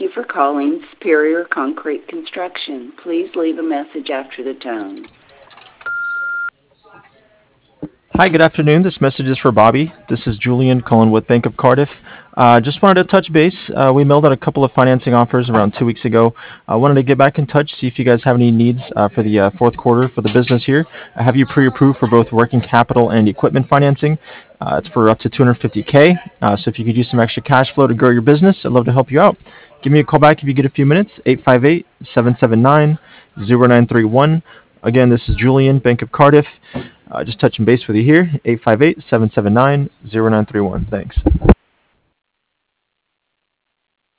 you for calling Superior Concrete Construction. Please leave a message after the tone. Hi, good afternoon. This message is for Bobby. This is Julian calling with Bank of Cardiff. Just wanted to touch base. We mailed out a couple of financing offers around 2 weeks ago. I wanted to get back in touch, see if you guys have any needs for the fourth quarter for the business here. I have you pre-approved for both working capital and equipment financing. It's for up to 250K. So if you could use some extra cash flow to grow your business, I'd love to help you out. Give me a call back if you get a few minutes, 858-779-0931. Again, this is Julian, Bank of Cardiff. Just touching base with you here, 858-779-0931. Thanks.